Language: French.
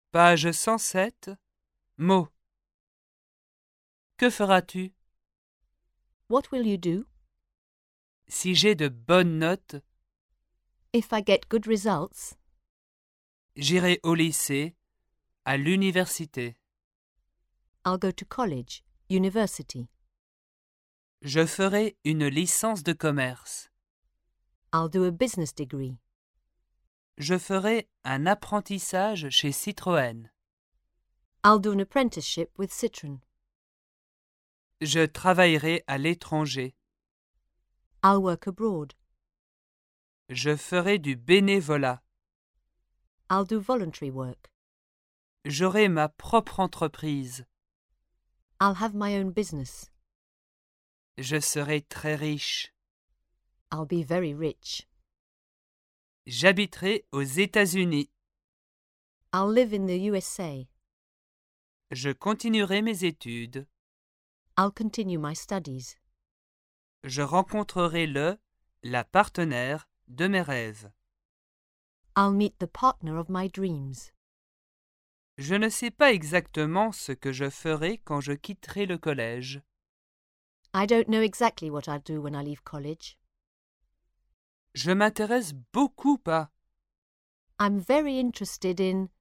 Page 107. Mots. Que feras-tu? What will you do? Si j'ai de bonnes notes, If I get good results, j'irai au lycée, à l'université. I'll go to college, university. Je ferai une licence de commerce. I'll do a business degree. Je ferai un apprentissage chez Citroën. I'll do an apprenticeship with Citroën. Je travaillerai à l'étranger. I'll work abroad. Je ferai du bénévolat. I'll do voluntary work. J'aurai ma propre entreprise. I'll have my own business. Je serai très riche. I'll be very rich. J'habiterai aux États-Unis. I'll live in the USA. Je continuerai mes études. I'll continue my studies. Je rencontrerai la partenaire de mes rêves. I'll meet the partner of my dreams. Je ne sais pas exactement ce que je ferai quand je quitterai le collège. I don't know exactly what I'll do when I leave college. Je m'intéresse beaucoup à. I'm very interested in